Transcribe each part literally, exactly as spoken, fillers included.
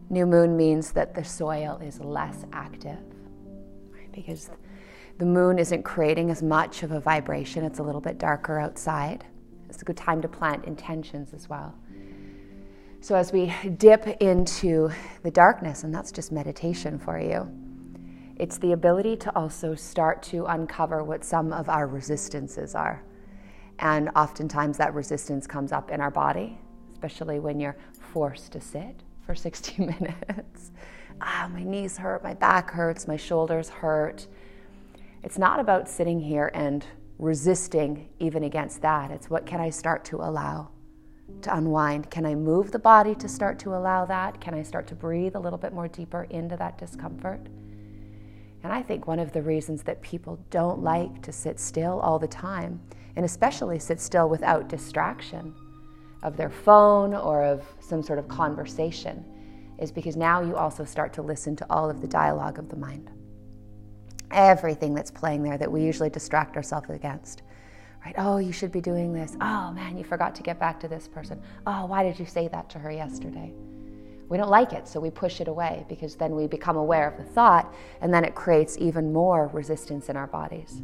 New moon means that the soil is less active, right? Because the moon isn't creating as much of a vibration. It's a little bit darker outside. It's a good time to plant intentions as well. So as we dip into the darkness, and that's just meditation for you, it's the ability to also start to uncover what some of our resistances are. And oftentimes that resistance comes up in our body, especially when you're forced to sit for sixty minutes. Ah, my knees hurt, my back hurts, my shoulders hurt. It's not about sitting here and resisting even against that. It's what can I start to allow to unwind? Can I move the body to start to allow that? Can I start to breathe a little bit more deeper into that discomfort? And I think one of the reasons that people don't like to sit still all the time, and especially sit still without distraction of their phone or of some sort of conversation, is because now you also start to listen to all of the dialogue of the mind. Everything that's playing there that we usually distract ourselves against. Right? Oh, you should be doing this. Oh man, you forgot to get back to this person. Oh, why did you say that to her yesterday? We don't like it, so we push it away, because then we become aware of the thought, and then it creates even more resistance in our bodies.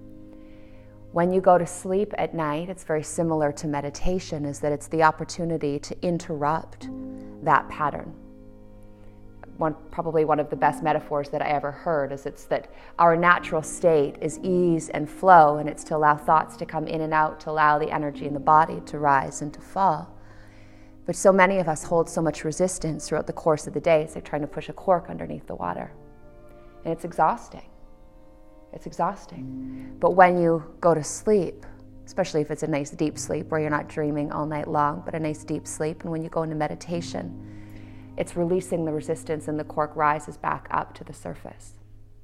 When you go to sleep at night, it's very similar to meditation, is that it's the opportunity to interrupt that pattern. One, probably one of the best metaphors that I ever heard is it's that our natural state is ease and flow, and it's to allow thoughts to come in and out, to allow the energy in the body to rise and to fall. But so many of us hold so much resistance throughout the course of the day. It's like trying to push a cork underneath the water. And it's exhausting. It's exhausting. But when you go to sleep, especially if it's a nice deep sleep where you're not dreaming all night long, but a nice deep sleep, and when you go into meditation, it's releasing the resistance and the cork rises back up to the surface.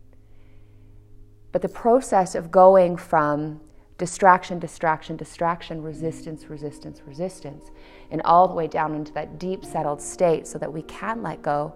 But the process of going from distraction, distraction, distraction, resistance, resistance, resistance, and all the way down into that deep settled state so that we can let go,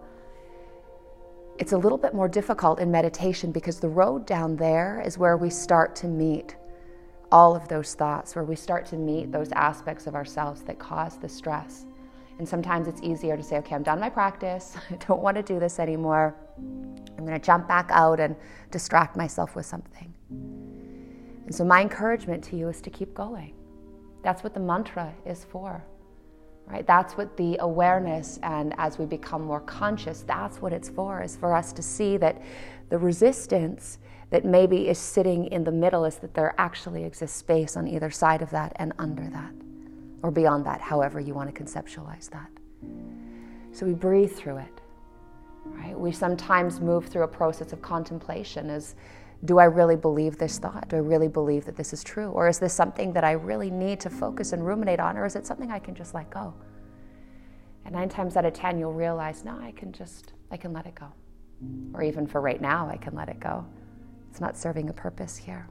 it's a little bit more difficult in meditation, because the road down there is where we start to meet all of those thoughts, where we start to meet those aspects of ourselves that cause the stress. And sometimes it's easier to say, okay, I'm done my practice. I don't want to do this anymore. I'm going to jump back out and distract myself with something. And so my encouragement to you is to keep going. That's what the mantra is for, right? That's what the awareness, and as we become more conscious, that's what it's for, is for us to see that the resistance that maybe is sitting in the middle is that there actually exists space on either side of that and under that, or beyond that, however you want to conceptualize that. So we breathe through it, right? We sometimes move through a process of contemplation as, do I really believe this thought? Do I really believe that this is true? Or is this something that I really need to focus and ruminate on? Or is it something I can just let go? And nine times out of ten, you'll realize, no, I can just, I can let it go. Or even for right now, I can let it go. It's not serving a purpose here.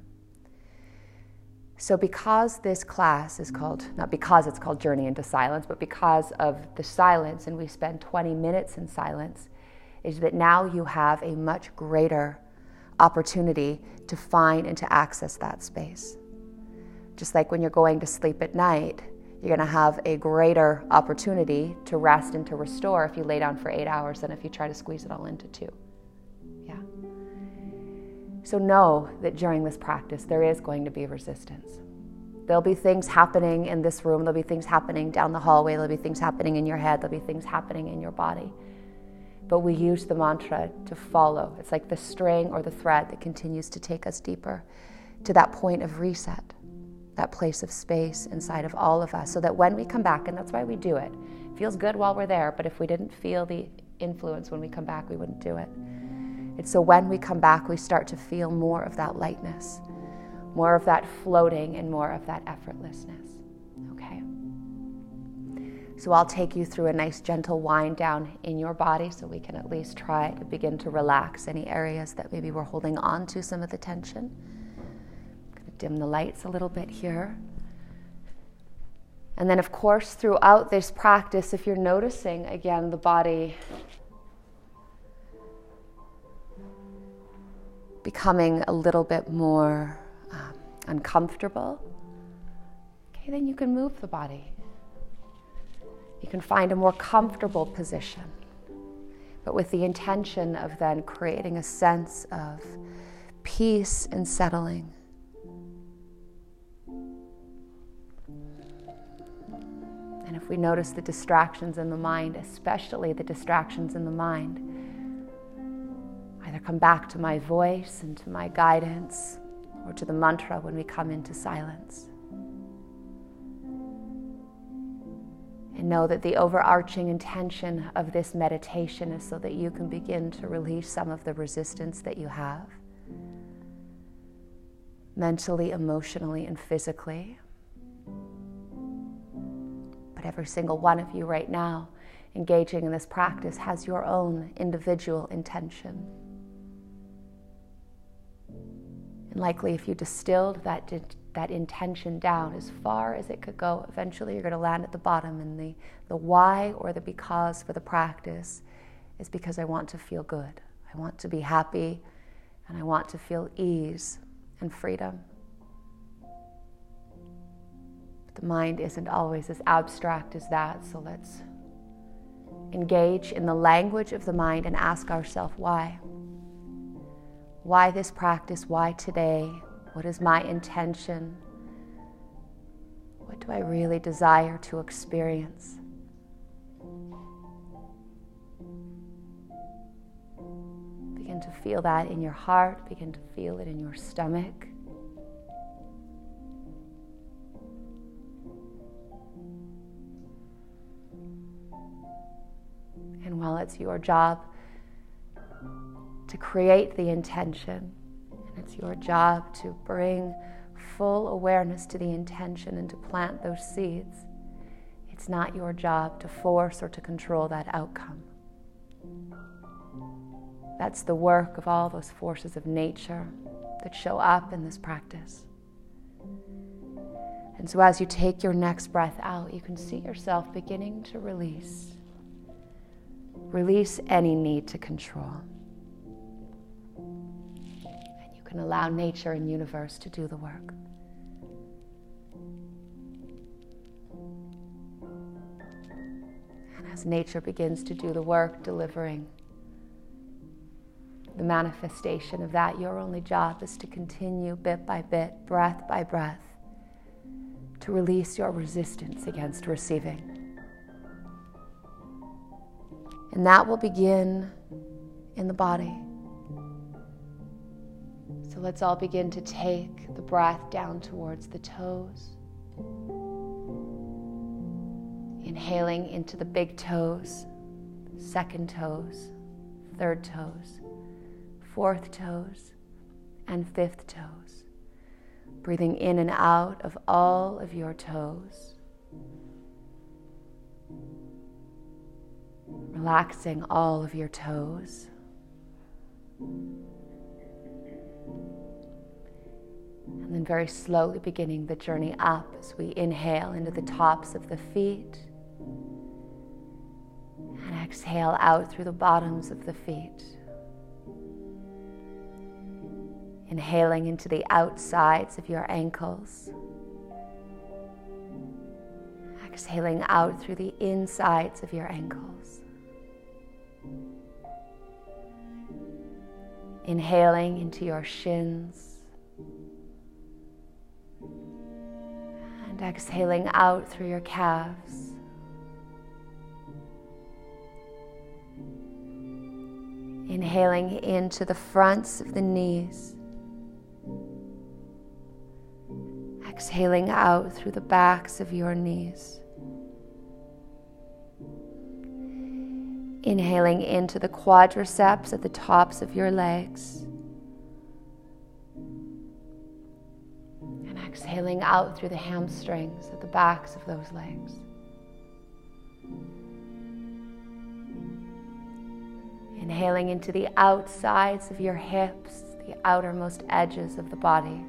So because this class is called, not because it's called Journey into Silence, but because of the silence, and we spend twenty minutes in silence, is that now you have a much greater opportunity to find and to access that space. Just like when you're going to sleep at night, you're going to have a greater opportunity to rest and to restore if you lay down for eight hours than if you try to squeeze it all into two. Yeah. So know that during this practice, there is going to be resistance. There'll be things happening in this room. There'll be things happening down the hallway. There'll be things happening in your head. There'll be things happening in your body. But we use the mantra to follow. It's like the string or the thread that continues to take us deeper to that point of reset, that place of space inside of all of us, so that when we come back, and that's why we do it, it feels good while we're there, but if we didn't feel the influence when we come back, we wouldn't do it. It's so when we come back, we start to feel more of that lightness, more of that floating, and more of that effortlessness. Okay? So I'll take you through a nice gentle wind down in your body so we can at least try to begin to relax any areas that maybe we're holding on to some of the tension. I'm going to dim the lights a little bit here. And then, of course, throughout this practice, if you're noticing, again, the body becoming a little bit more um, uncomfortable, okay, then you can move the body. You can find a more comfortable position. but with the intention of then creating a sense of peace and settling. And if we notice the distractions in the mind, especially the distractions in the mind, either come back to my voice and to my guidance or to the mantra when we come into silence. And know that the overarching intention of this meditation is so that you can begin to release some of the resistance that you have, mentally, emotionally, and physically. But every single one of you right now engaging in this practice has your own individual intention. And likely if you distilled that did, that intention down as far as it could go, eventually you're going to land at the bottom, and the, the why or the because for the practice is because I want to feel good. I want to be happy, and I want to feel ease and freedom. But the mind isn't always as abstract as that, so let's engage in the language of the mind and ask ourselves why. Why this practice? Why today? What is my intention? What do I really desire to experience? Begin to feel that in your heart. Begin to feel it in your stomach. And while it's your job to create the intention, and it's your job to bring full awareness to the intention and to plant those seeds, it's not your job to force or to control that outcome. That's the work of all those forces of nature that show up in this practice. And so as you take your next breath out, you can see yourself beginning to release. Release any need to control. And you can allow nature and universe to do the work. And as nature begins to do the work, delivering the manifestation of that, your only job is to continue bit by bit, breath by breath, to release your resistance against receiving. And that will begin in the body. So let's all begin to take the breath down towards the toes. Inhaling into the big toes, second toes, third toes, fourth toes, and fifth toes. Breathing in and out of all of your toes. Relaxing all of your toes. And then very slowly beginning the journey up as we inhale into the tops of the feet. And exhale out through the bottoms of the feet. Inhaling into the outsides of your ankles. Exhaling out through the insides of your ankles. Inhaling into your shins. And exhaling out through your calves. Inhaling into the fronts of the knees. Exhaling out through the backs of your knees. Inhaling into the quadriceps at the tops of your legs. And exhaling out through the hamstrings at the backs of those legs. Inhaling into the outsides of your hips, the outermost edges of the body.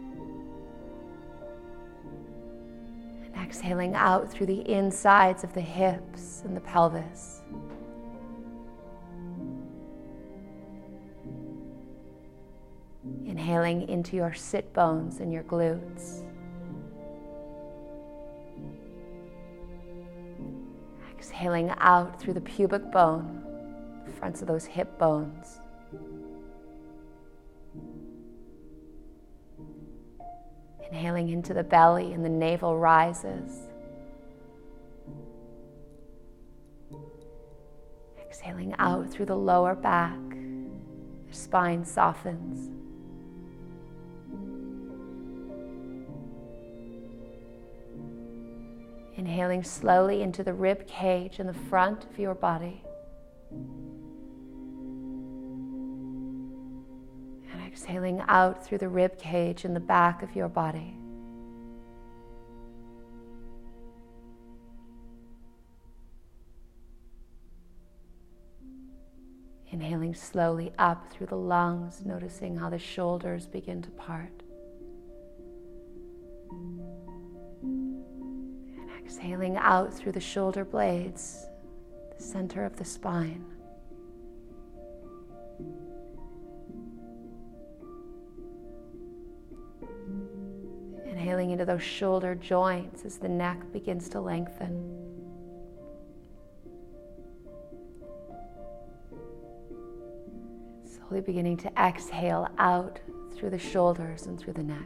And exhaling out through the insides of the hips and the pelvis. Inhaling into your sit bones and your glutes. Exhaling out through the pubic bone, fronts of those hip bones. Inhaling into the belly and the navel rises. Exhaling out through the lower back, the spine softens. Inhaling slowly into the rib cage in the front of your body. And exhaling out through the rib cage in the back of your body. Inhaling slowly up through the lungs, noticing how the shoulders begin to part. And exhaling out through the shoulder blades, the center of the spine. Inhaling into those shoulder joints as the neck begins to lengthen. Slowly beginning to exhale out through the shoulders and through the neck.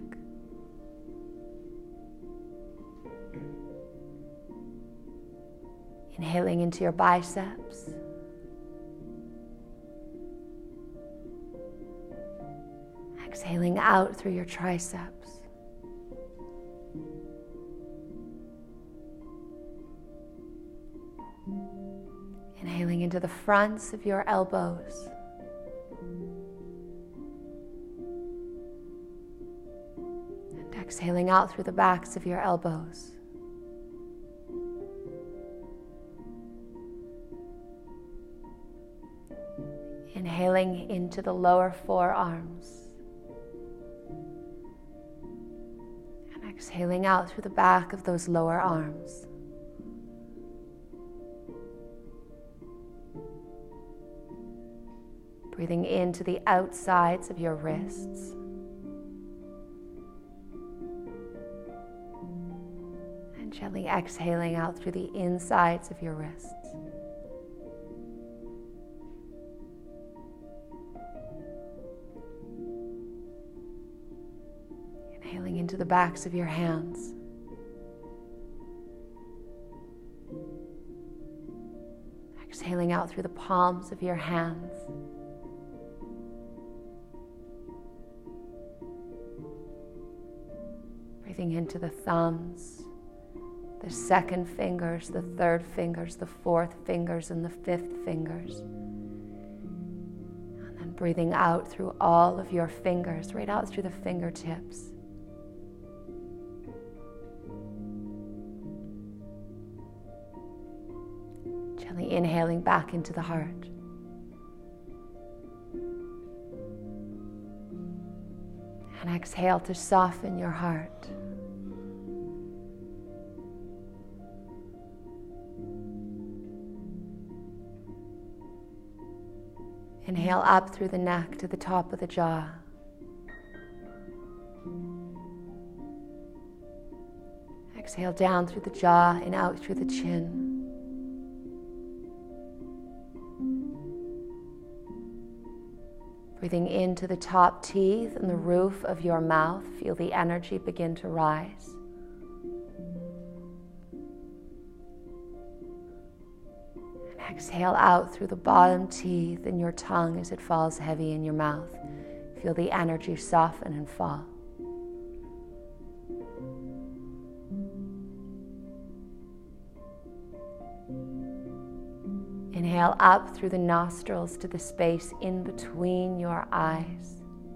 Inhaling into your biceps. Exhaling out through your triceps. Inhaling into the fronts of your elbows. And exhaling out through the backs of your elbows. Inhaling into the lower forearms. And exhaling out through the back of those lower arms. Breathing into the outsides of your wrists. And gently exhaling out through the insides of your wrists. Inhaling into the backs of your hands. Exhaling out through the palms of your hands. Breathing into the thumbs, the second fingers, the third fingers, the fourth fingers, and the fifth fingers. And then breathing out through all of your fingers, right out through the fingertips. Gently inhaling back into the heart. And exhale to soften your heart. Inhale up through the neck to the top of the jaw. Exhale down through the jaw and out through the chin. Breathing into the top teeth and the roof of your mouth, feel the energy begin to rise. And exhale out through the bottom teeth and your tongue as it falls heavy in your mouth. Feel the energy soften and fall. Inhale up through the nostrils to the space in between your eyes.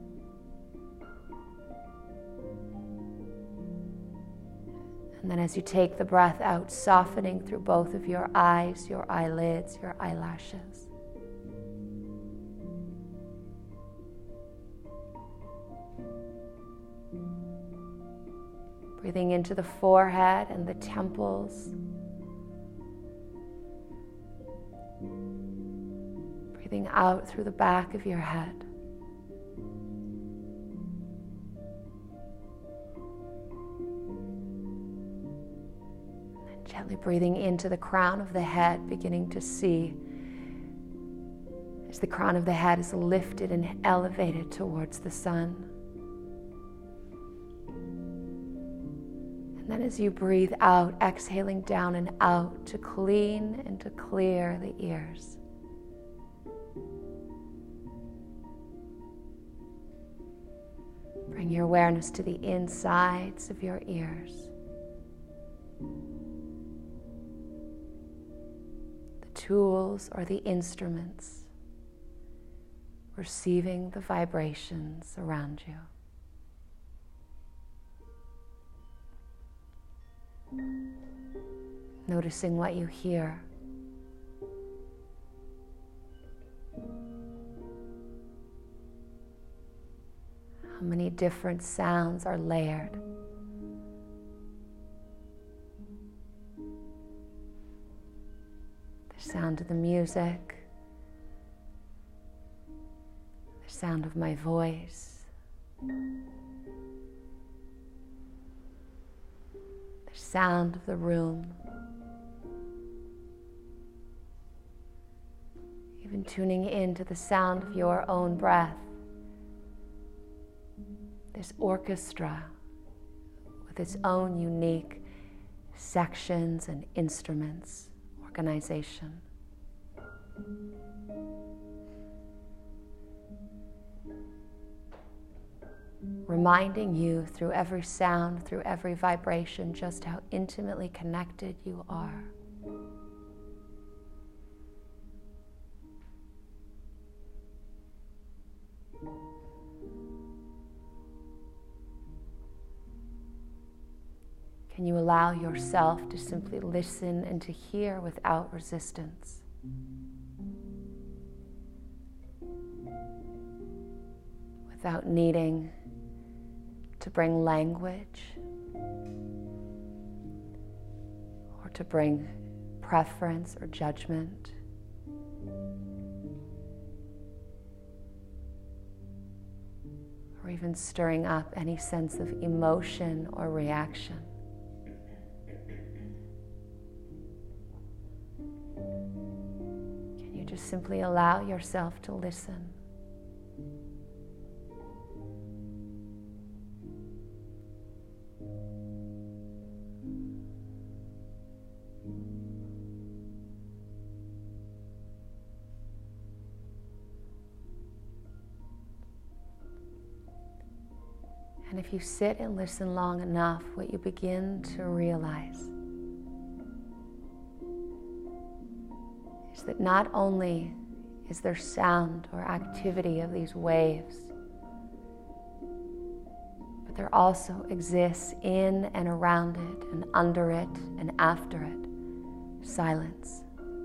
And then as you take the breath out, softening through both of your eyes, your eyelids, your eyelashes. Breathing into the forehead and the temples. Breathing out through the back of your head. And then gently breathing into the crown of the head, beginning to see as the crown of the head is lifted and elevated towards the sun. And then as you breathe out, exhaling down and out to clean and to clear the ears. Bring your awareness to the insides of your ears. The tools or the instruments receiving the vibrations around you. Noticing what you hear. How many different sounds are layered. The sound of the music, the sound of my voice, sound of the room, even tuning into the sound of your own breath, this orchestra with its own unique sections and instruments, organization. Reminding you through every sound, through every vibration, just how intimately connected you are. Can you allow yourself to simply listen and to hear without resistance? Without needing to bring language or to bring preference or judgment. Or even stirring up any sense of emotion or reaction. Can you just simply allow yourself to listen? And if you sit and listen long enough, what you begin to realize is that not only is there sound or activity of these waves, but there also exists in and around it and under it and after it silence.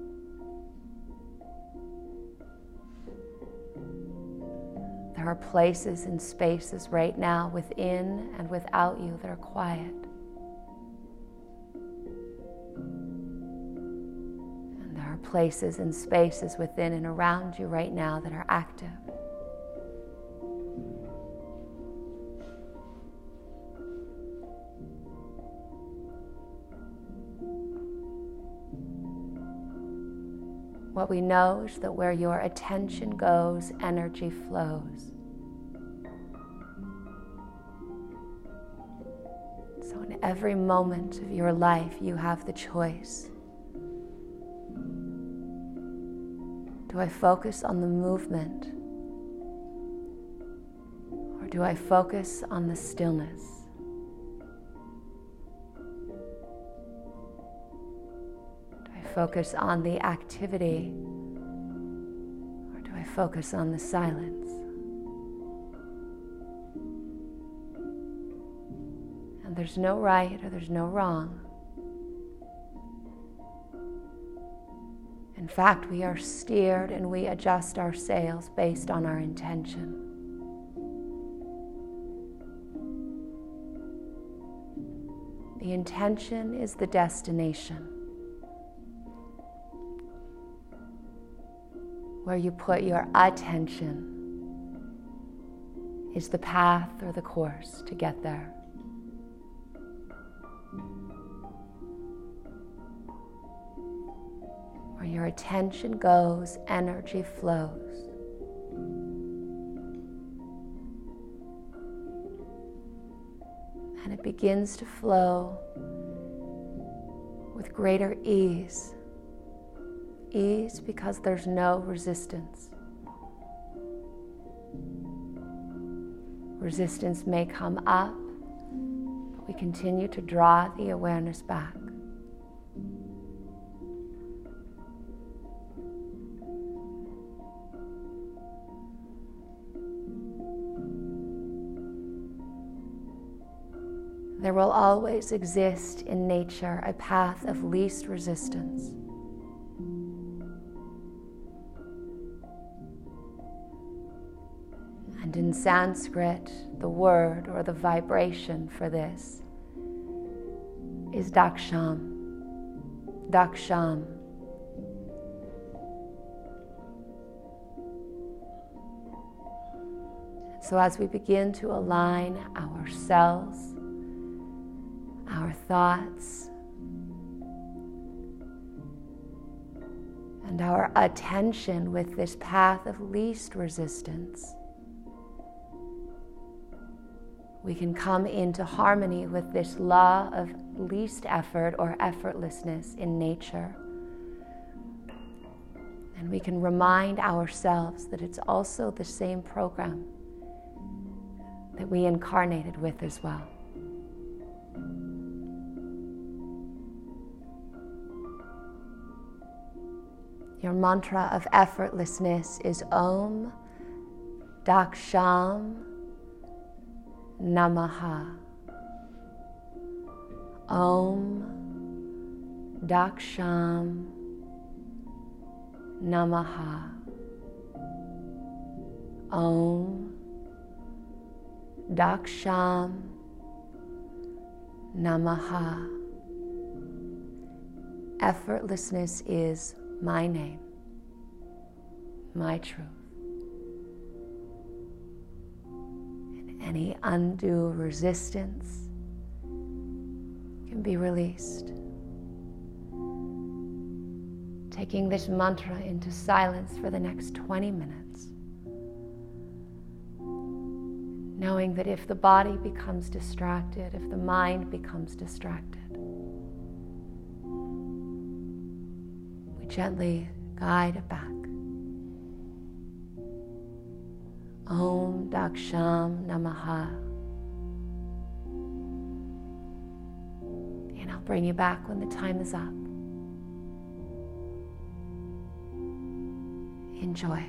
There are places and spaces right now within and without you that are quiet. And there are places and spaces within and around you right now that are active. What we know is that where your attention goes, energy flows. So in every moment of your life, you have the choice. Do I focus on the movement? Or do I focus on the stillness? Focus on the activity, or do I focus on the silence? And there's no right or there's no wrong. In fact, we are steered and we adjust our sails based on our intention. The intention is the destination. Where you put your attention is the path or the course to get there. Where your attention goes, energy flows. And it begins to flow with greater ease. Ease because there's no resistance. Resistance may come up, but we continue to draw the awareness back. There will always exist in nature a path of least resistance. And in Sanskrit, the word or the vibration for this is daksham. Daksham. So as we begin to align ourselves, our thoughts, and our attention with this path of least resistance, we can come into harmony with this law of least effort or effortlessness in nature. And we can remind ourselves that it's also the same program that we incarnated with as well. Your mantra of effortlessness is Om Daksham Namaha. Om Daksham Namaha. Om Daksham Namaha. Effortlessness is my name, my truth. And any undue resistance can be released. Taking this mantra into silence for the next twenty minutes. Knowing that if the body becomes distracted, if the mind becomes distracted, gently guide it back. Om Daksham Namaha. And I'll bring you back when the time is up. Enjoy.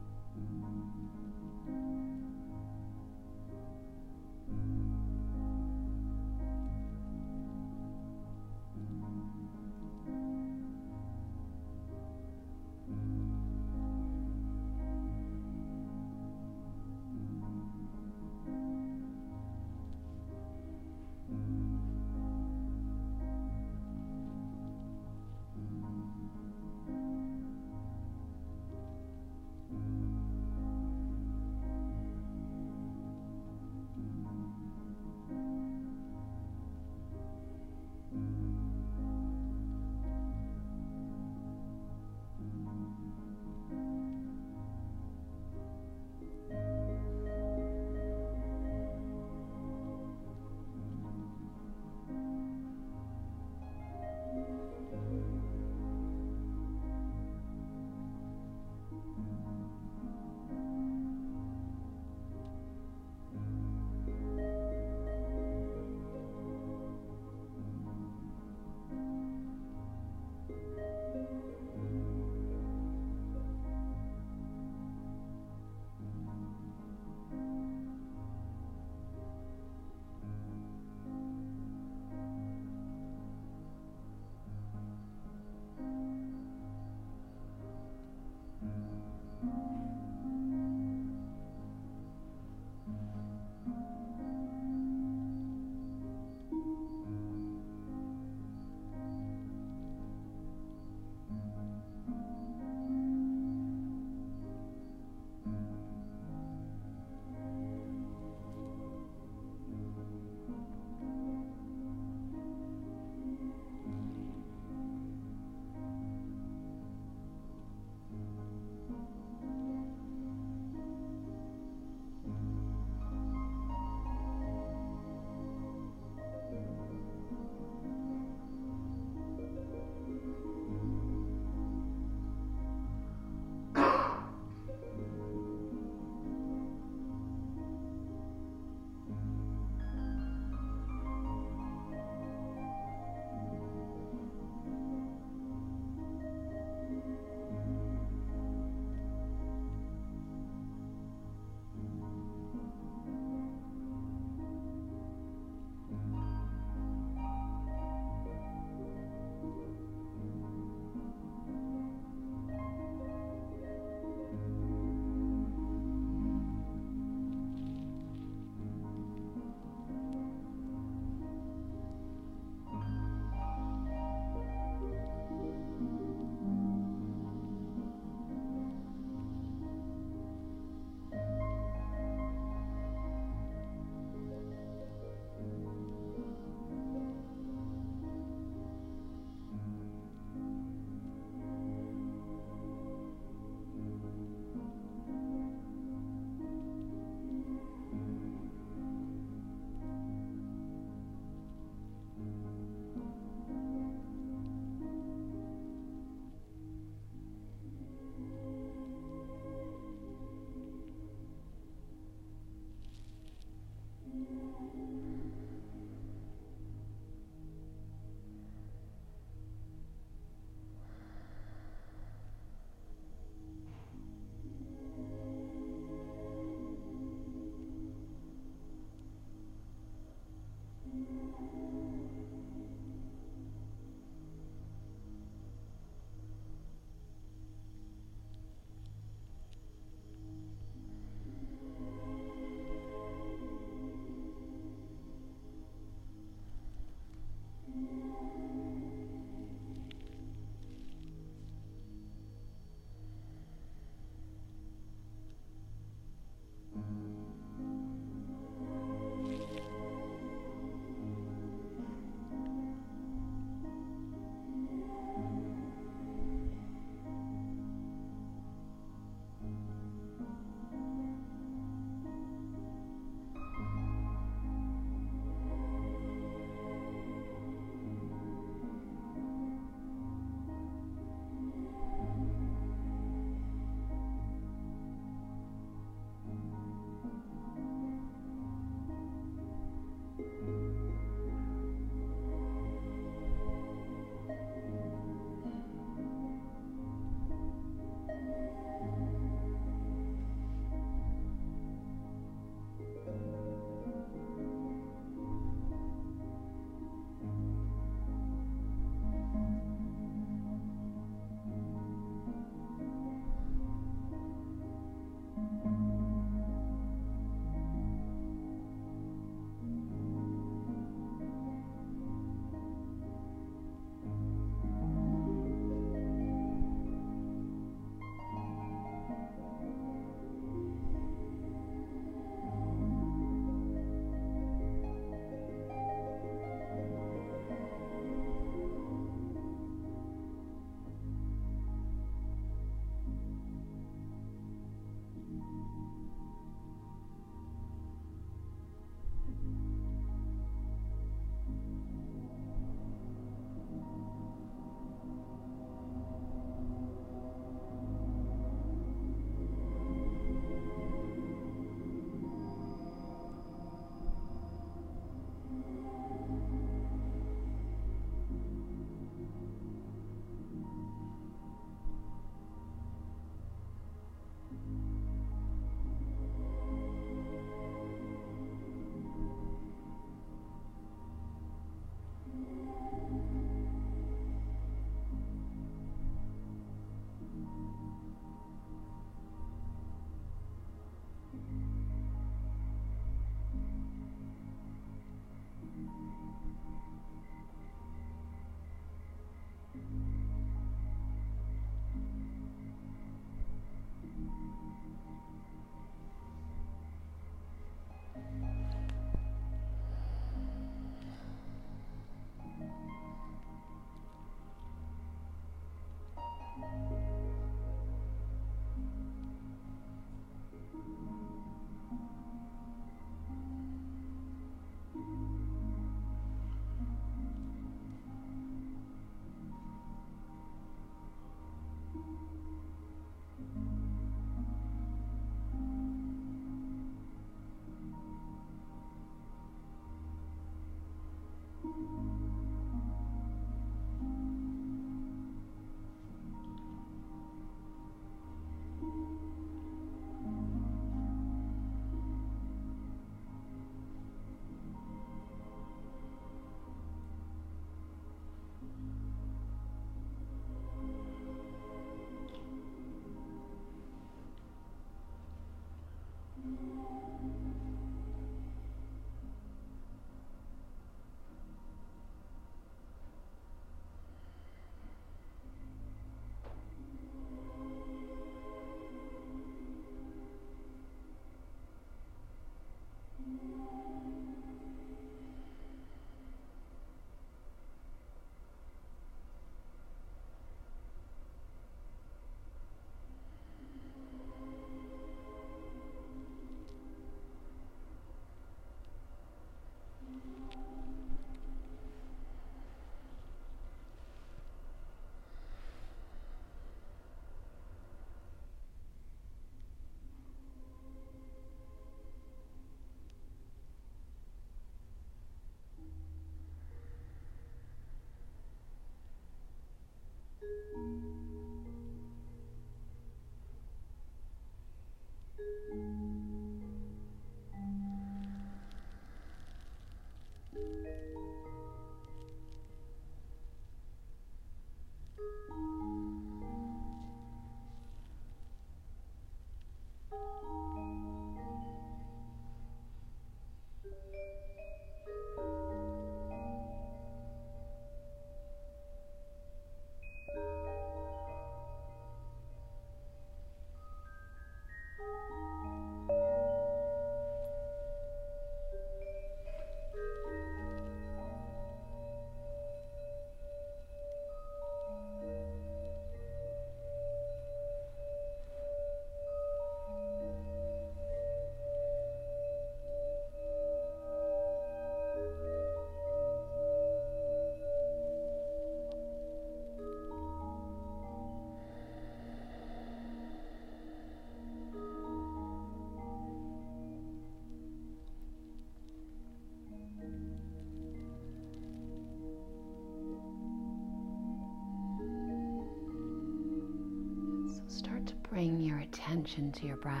bring your attention to your breath.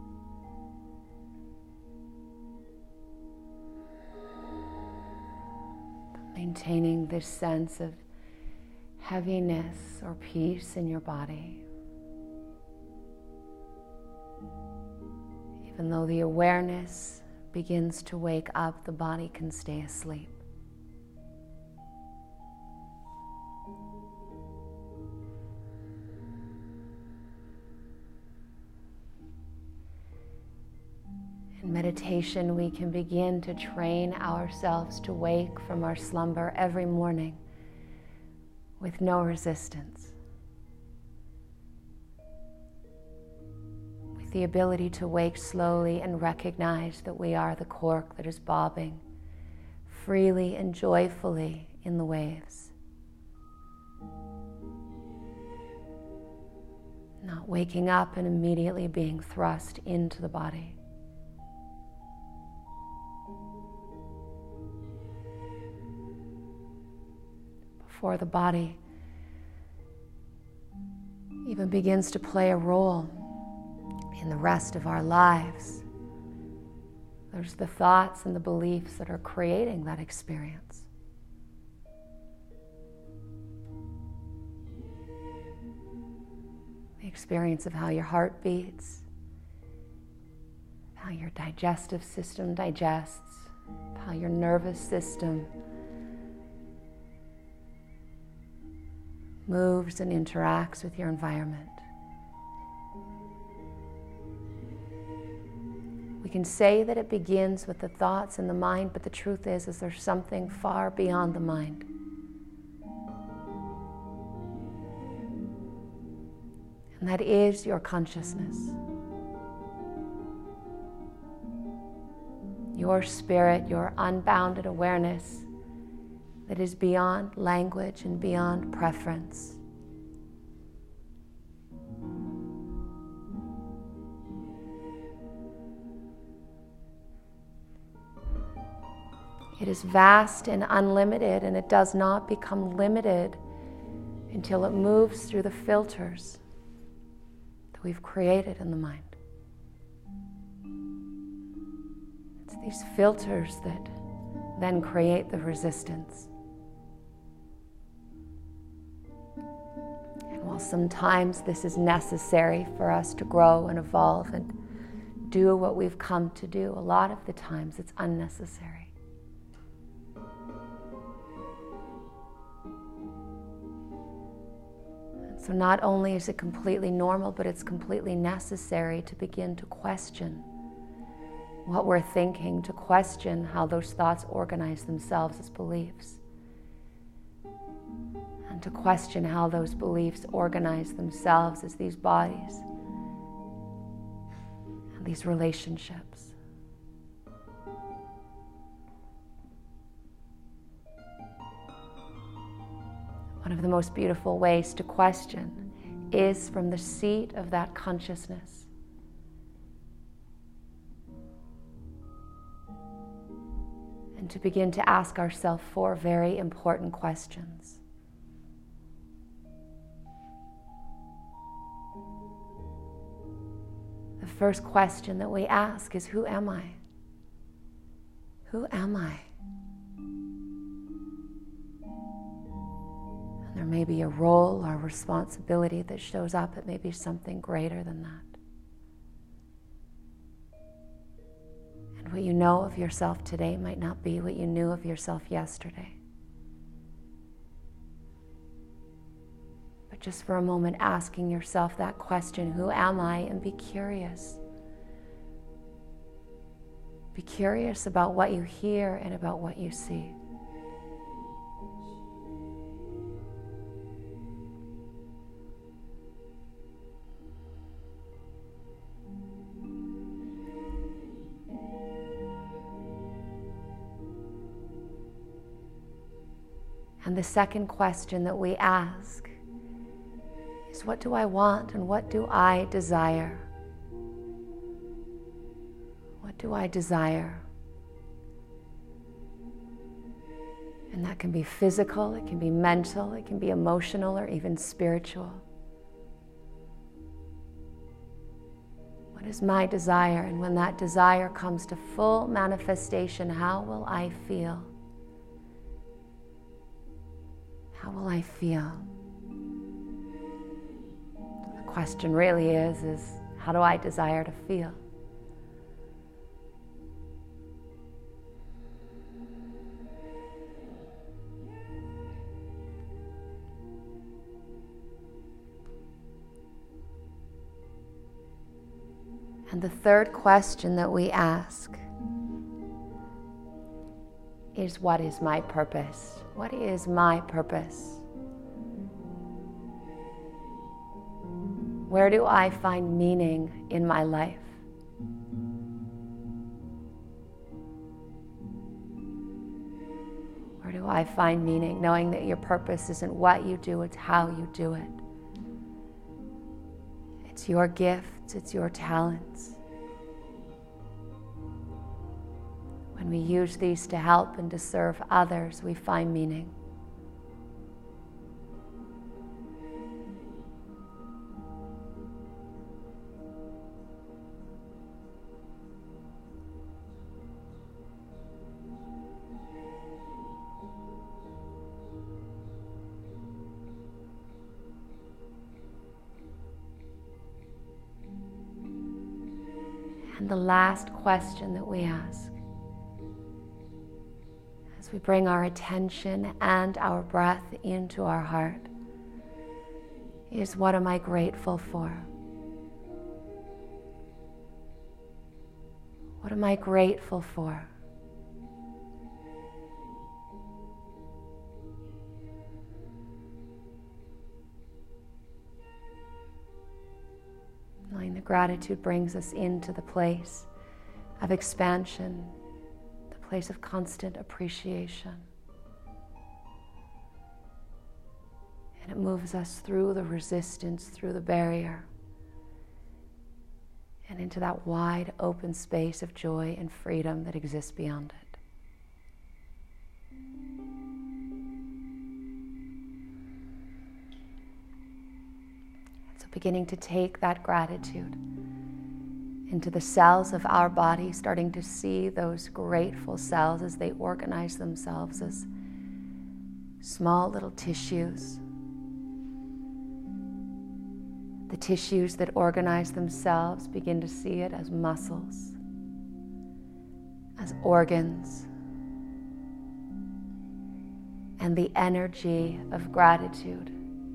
Maintaining this sense of heaviness or peace in your body. Even though the awareness begins to wake up, the body can stay asleep. In meditation, we can begin to train ourselves to wake from our slumber every morning with no resistance, with the ability to wake slowly and recognize that we are the cork that is bobbing freely and joyfully in the waves. Not waking up and immediately being thrust into the body. Before the body even begins to play a role in the rest of our lives, there's the thoughts and the beliefs that are creating that experience. The experience of how your heart beats, how your digestive system digests, how your nervous system moves and interacts with your environment. We can say that it begins with the thoughts and the mind, but the truth is, is there's something far beyond the mind. And that is your consciousness. Your spirit, your unbounded awareness that is beyond language and beyond preference. It is vast and unlimited, and it does not become limited until it moves through the filters that we've created in the mind. It's these filters that then create the resistance. While sometimes this is necessary for us to grow and evolve and do what we've come to do, a lot of the times it's unnecessary. And so not only is it completely normal, but it's completely necessary to begin to question what we're thinking, to question how those thoughts organize themselves as beliefs. And to question how those beliefs organize themselves as these bodies and these relationships. One of the most beautiful ways to question is from the seat of that consciousness. And to begin to ask ourselves four very important questions. The first question that we ask is, who am I? Who am I? And there may be a role or a responsibility that shows up. It may be something greater than that. And what you know of yourself today might not be what you knew of yourself yesterday. But just for a moment, asking yourself that question, who am I? And be curious. Be curious about what you hear and about what you see. And the second question that we ask is, what do I want and what do I desire? What do I desire? And that can be physical, it can be mental, it can be emotional, or even spiritual. What is my desire? And when that desire comes to full manifestation, how will I feel? How will I feel? The question really is, is how do I desire to feel? And the third question that we ask is, what is my purpose? What is my purpose? Where do I find meaning in my life? Where do I find meaning, knowing that your purpose isn't what you do, it's how you do it? It's your gifts, it's your talents. When we use these to help and to serve others, we find meaning. And the last question that we ask, as we bring our attention and our breath into our heart, is, what am I grateful for? What am I grateful for? Knowing that gratitude brings us into the place of expansion, the place of constant appreciation. And it moves us through the resistance, through the barrier, and into that wide open space of joy and freedom that exists beyond it. Beginning to take that gratitude into the cells of our body, starting to see those grateful cells as they organize themselves as small little tissues. The tissues that organize themselves, begin to see it as muscles, as organs, and the energy of gratitude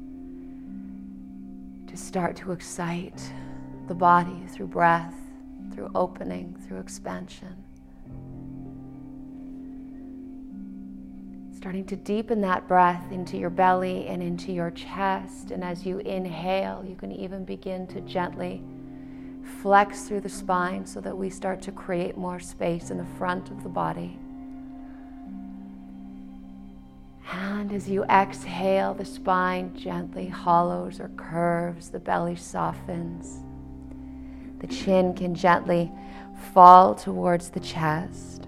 to start to excite the body through breath, through opening, through expansion. Starting to deepen that breath into your belly and into your chest. And as you inhale, you can even begin to gently flex through the spine so that we start to create more space in the front of the body. And as you exhale, the spine gently hollows or curves, the belly softens. The chin can gently fall towards the chest.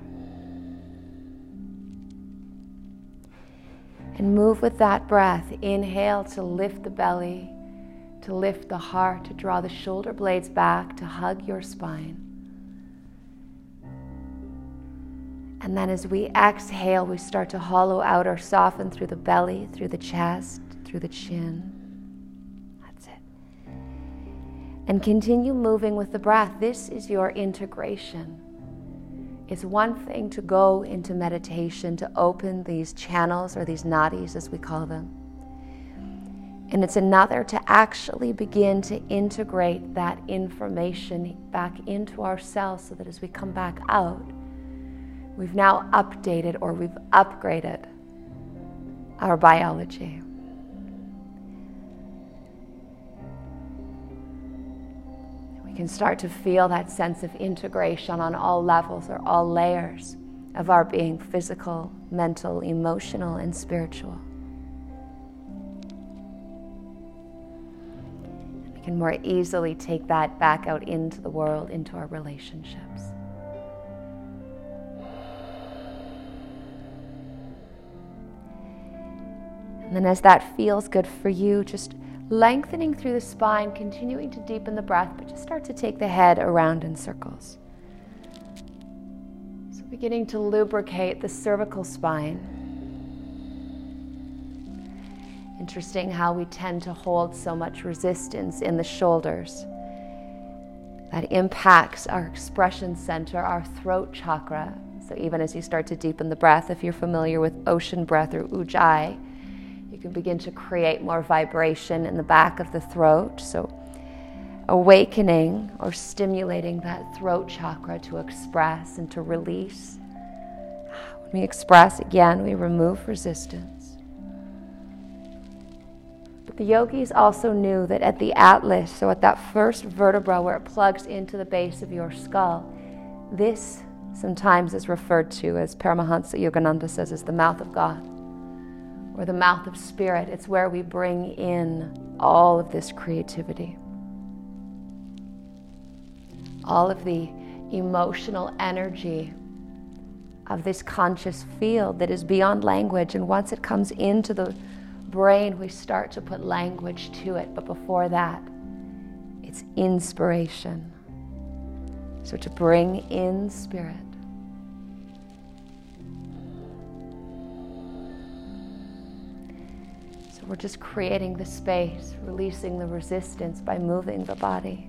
And move with that breath. Inhale to lift the belly, to lift the heart, to draw the shoulder blades back, to hug your spine. And then as we exhale, we start to hollow out or soften through the belly, through the chest, through the chin. That's it. And continue moving with the breath. This is your integration. It's one thing to go into meditation, to open these channels or these nadis as we call them. And it's another to actually begin to integrate that information back into ourselves so that as we come back out, we've now updated or we've upgraded our biology. We can start to feel that sense of integration on all levels or all layers of our being: physical, mental, emotional, and spiritual. We can more easily take that back out into the world, into our relationships. And then as that feels good for you, just lengthening through the spine, continuing to deepen the breath, but just start to take the head around in circles. So beginning to lubricate the cervical spine. Interesting how we tend to hold so much resistance in the shoulders. That impacts our expression center, our throat chakra. So even as you start to deepen the breath, if you're familiar with ocean breath or ujjayi, you can begin to create more vibration in the back of the throat. So awakening or stimulating that throat chakra to express and to release. When we express, again, we remove resistance. But the yogis also knew that at the atlas, so at that first vertebra where it plugs into the base of your skull, this sometimes is referred to, as Paramahansa Yogananda says, as the mouth of God or the mouth of spirit. It's where we bring in all of this creativity, all of the emotional energy of this conscious field that is beyond language. And once it comes into the brain, we start to put language to it. But before that, it's inspiration. So to bring in spirit. So we're just creating the space, releasing the resistance by moving the body.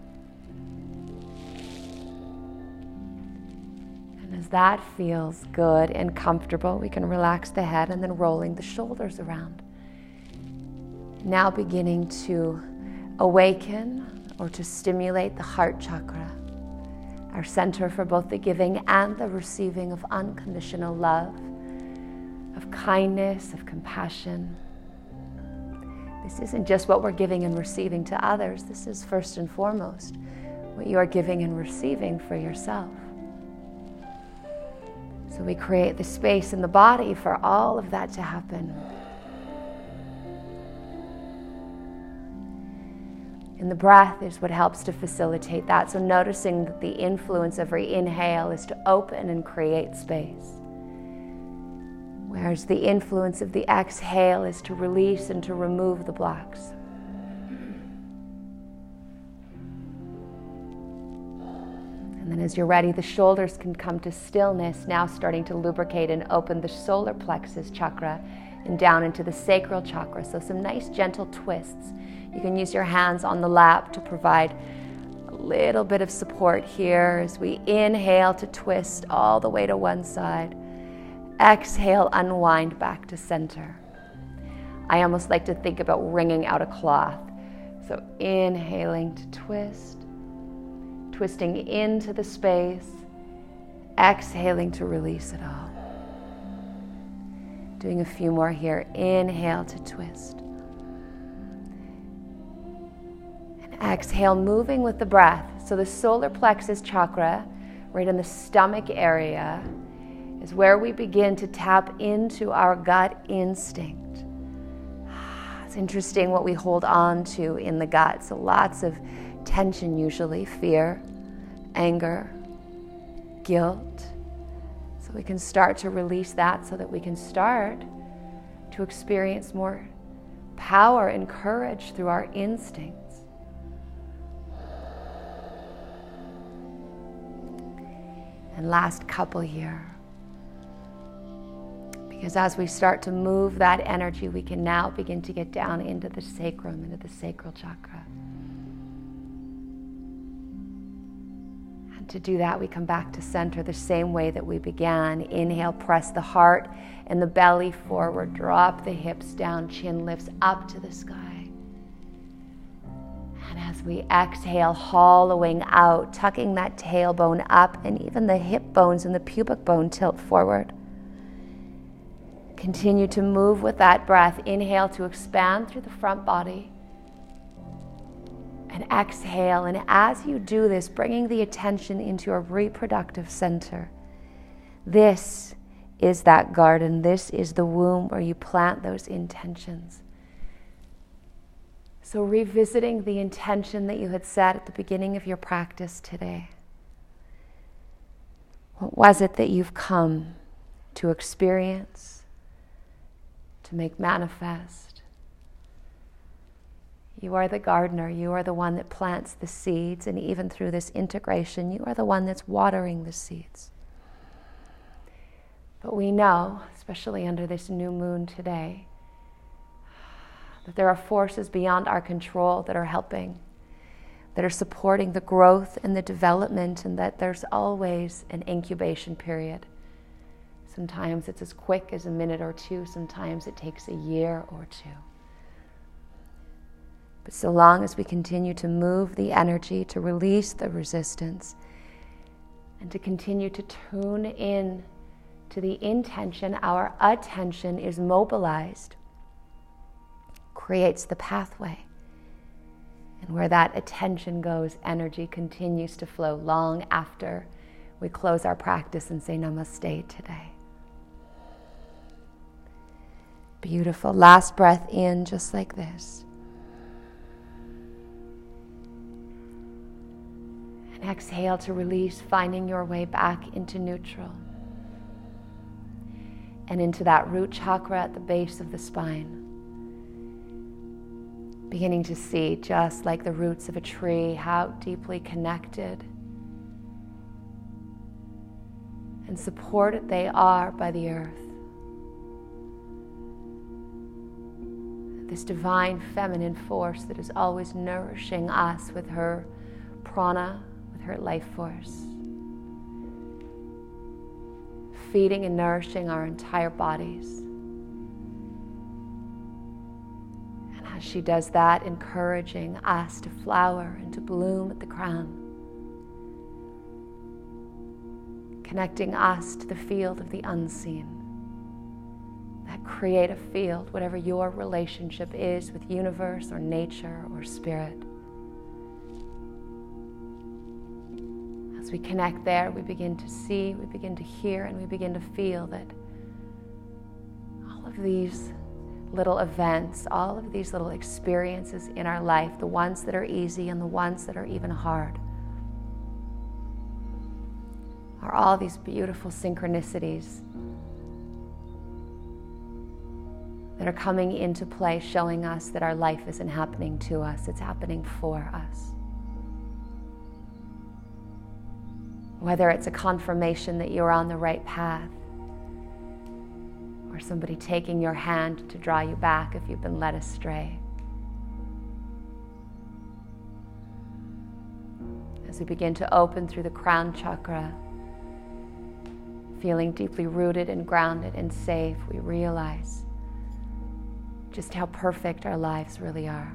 And as that feels good and comfortable, we can relax the head and then rolling the shoulders around. Now beginning to awaken or to stimulate the heart chakra, our center for both the giving and the receiving of unconditional love, of kindness, of compassion. This isn't just what we're giving and receiving to others. This is first and foremost what you are giving and receiving for yourself. So we create the space in the body for all of that to happen. And the breath is what helps to facilitate that. So noticing that the influence of every inhale is to open and create space, whereas the influence of the exhale is to release and to remove the blocks. And then as you're ready, the shoulders can come to stillness, now starting to lubricate and open the solar plexus chakra and down into the sacral chakra. So some nice gentle twists. You can use your hands on the lap to provide a little bit of support here as we inhale to twist all the way to one side. Exhale, unwind back to center. I almost like to think about wringing out a cloth. So inhaling to twist, twisting into the space, exhaling to release it all. Doing a few more here. Inhale to twist. Exhale, moving with the breath. So the solar plexus chakra, right in the stomach area, is where we begin to tap into our gut instinct. It's interesting what we hold on to in the gut. So lots of tension usually, fear, anger, guilt. So we can start to release that so that we can start to experience more power and courage through our instincts. And last couple here. Because as we start to move that energy, we can now begin to get down into the sacrum, into the sacral chakra. And to do that, we come back to center the same way that we began. Inhale, press the heart and the belly forward. Drop the hips down, chin lifts up to the sky. As we exhale, hollowing out, tucking that tailbone up, and even the hip bones and the pubic bone tilt forward. Continue to move with that breath. Inhale to expand through the front body. And exhale, and as you do this, bringing the attention into your reproductive center. This is that garden. This is the womb where you plant those intentions. So revisiting the intention that you had set at the beginning of your practice today. What was it that you've come to experience, to make manifest, You are the gardener. You are the one that plants the seeds, and even through this integration, you are the one that's watering the seeds. But we know, especially under this new moon today, that there are forces beyond our control that are helping, that are supporting the growth and the development, and that there's always an incubation period. Sometimes it's as quick as a minute or two. Sometimes it takes a year or two. But so long as we continue to move the energy, to release the resistance, and to continue to tune in to the intention, our attention is mobilized, creates the pathway. And where that attention goes, energy continues to flow long after we close our practice and say namaste today. Beautiful. Last breath in, just like this. And exhale to release, finding your way back into neutral. And into that root chakra at the base of the spine. Beginning to see, just like the roots of a tree, how deeply connected and supported they are by the earth. This divine feminine force that is always nourishing us with her prana, with her life force. Feeding and nourishing our entire bodies. And as she does that, encouraging us to flower and to bloom at the crown. Connecting us to the field of the unseen. That creative field, whatever your relationship is with universe or nature or spirit. As we connect there, we begin to see, we begin to hear, and we begin to feel that all of these little events, all of these little experiences in our life, the ones that are easy and the ones that are even hard, are all these beautiful synchronicities that are coming into play, showing us that our life isn't happening to us, it's happening for us. Whether it's a confirmation that you're on the right path, or somebody taking your hand to draw you back if you've been led astray. As we begin to open through the crown chakra, feeling deeply rooted and grounded and safe, we realize just how perfect our lives really are.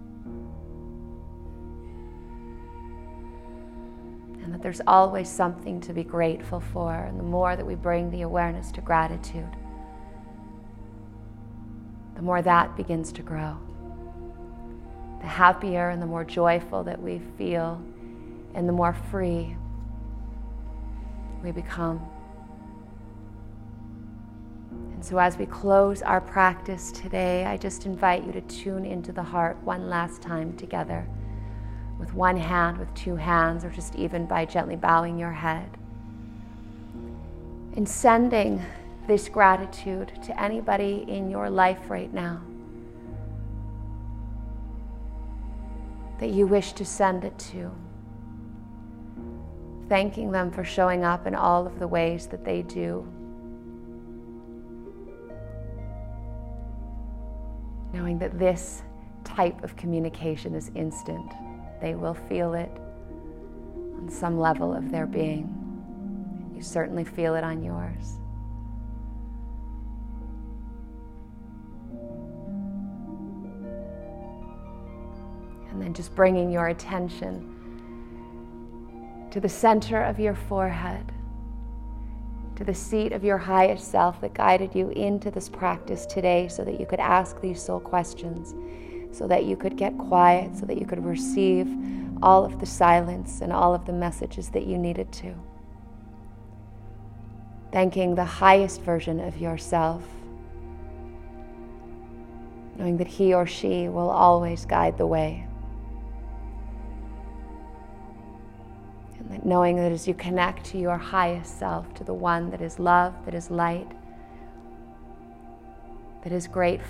And that there's always something to be grateful for. And the more that we bring the awareness to gratitude, the more that begins to grow. The happier and the more joyful that we feel, and the more free we become. And so as we close our practice today, I just invite you to tune into the heart one last time together, with one hand, with two hands, or just even by gently bowing your head. And sending this gratitude to anybody in your life right now that you wish to send it to. Thanking them for showing up in all of the ways that they do. Knowing that this type of communication is instant. They will feel it on some level of their being. You certainly feel it on yours. And then just bringing your attention to the center of your forehead, to the seat of your highest self that guided you into this practice today so that you could ask these soul questions, so that you could get quiet, so that you could receive all of the silence and all of the messages that you needed to. Thanking the highest version of yourself, knowing that he or she will always guide the way. And that knowing that as you connect to your highest self, to the one that is love, that is light, that is great